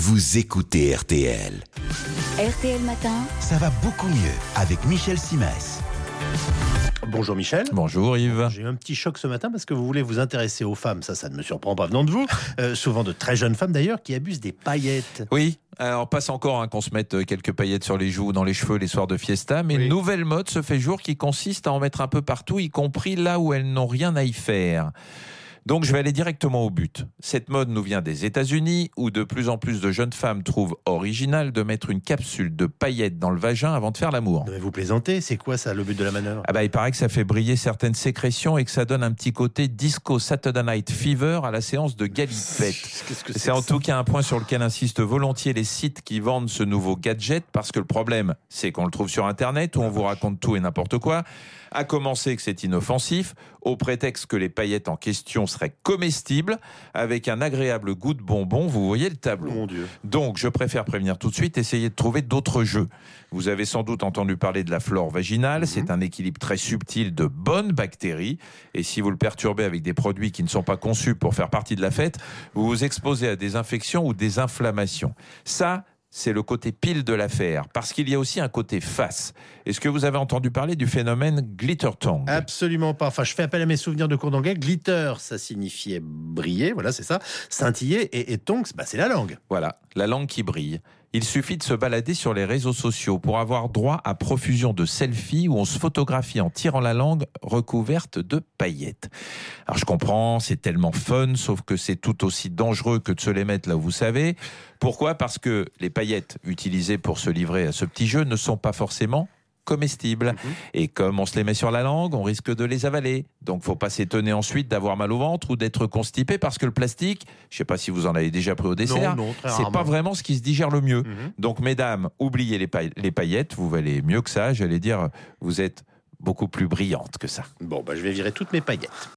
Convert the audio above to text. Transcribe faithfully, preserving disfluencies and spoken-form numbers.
vous écoutez R T L. R T L Matin. Ça va beaucoup mieux avec Michel Simès. Bonjour Michel. Bonjour Yves. J'ai eu un petit choc ce matin parce que vous voulez vous intéresser aux femmes. Ça, ça ne me surprend pas venant de vous. Euh, souvent de très jeunes femmes d'ailleurs qui abusent des paillettes. Oui, alors passe encore hein, qu'on se mette quelques paillettes sur les joues ou dans les cheveux les soirs de fiesta, mais Oui. une nouvelle mode se fait jour qui consiste à en mettre un peu partout, y compris là où elles n'ont rien à y faire. Donc je vais aller directement au but. Cette mode nous vient des États-Unis, où de plus en plus de jeunes femmes trouvent original de mettre une capsule de paillettes dans le vagin avant de faire l'amour. Non, mais vous plaisantez, c'est quoi ça le but de la manœuvre? Ah bah, il paraît que ça fait briller certaines sécrétions et que ça donne un petit côté disco Saturday Night Fever à la séance de galipette. Qu'est-ce que C'est en tout cas un point sur lequel insistent volontiers les sites qui vendent ce nouveau gadget, parce que le problème, c'est qu'on le trouve sur Internet où on vous raconte tout et n'importe quoi. À commencer que c'est inoffensif, au prétexte que les paillettes en question seraient comestibles, avec un agréable goût de bonbon, vous voyez le tableau. Mon Dieu. Donc, je préfère prévenir tout de suite, essayer de trouver d'autres jeux. Vous avez sans doute entendu parler de la flore vaginale, mmh. C'est un équilibre très subtil de bonnes bactéries, et si vous le perturbez avec des produits qui ne sont pas conçus pour faire partie de la fête, vous vous exposez à des infections ou des inflammations. Ça, c'est le côté pile de l'affaire, parce qu'il y a aussi un côté face. Est-ce que vous avez entendu parler du phénomène glitter tongue? Absolument pas. Enfin, je fais appel à mes souvenirs de cours d'anglais. Glitter, ça signifiait briller, voilà, c'est ça. Scintiller, et, et tongue, bah, c'est la langue. Voilà, la langue qui brille. Il suffit de se balader sur les réseaux sociaux pour avoir droit à profusion de selfies où on se photographie en tirant la langue recouverte de paillettes. Alors je comprends, c'est tellement fun, sauf que c'est tout aussi dangereux que de se les mettre là où vous savez. Pourquoi ? Parce que les paillettes utilisées pour se livrer à ce petit jeu ne sont pas forcément comestibles. Mmh. Et comme on se les met sur la langue, on risque de les avaler. Donc faut pas s'étonner ensuite d'avoir mal au ventre ou d'être constipé, parce que le plastique, je sais pas si vous en avez déjà pris au dessert, non, non, très c'est rarement. pas vraiment ce qui se digère le mieux. Mmh. Donc mesdames, oubliez les, paille- les paillettes, vous valez mieux que ça. J'allais dire, vous êtes beaucoup plus brillante que ça. Bon, bah, je vais virer toutes mes paillettes.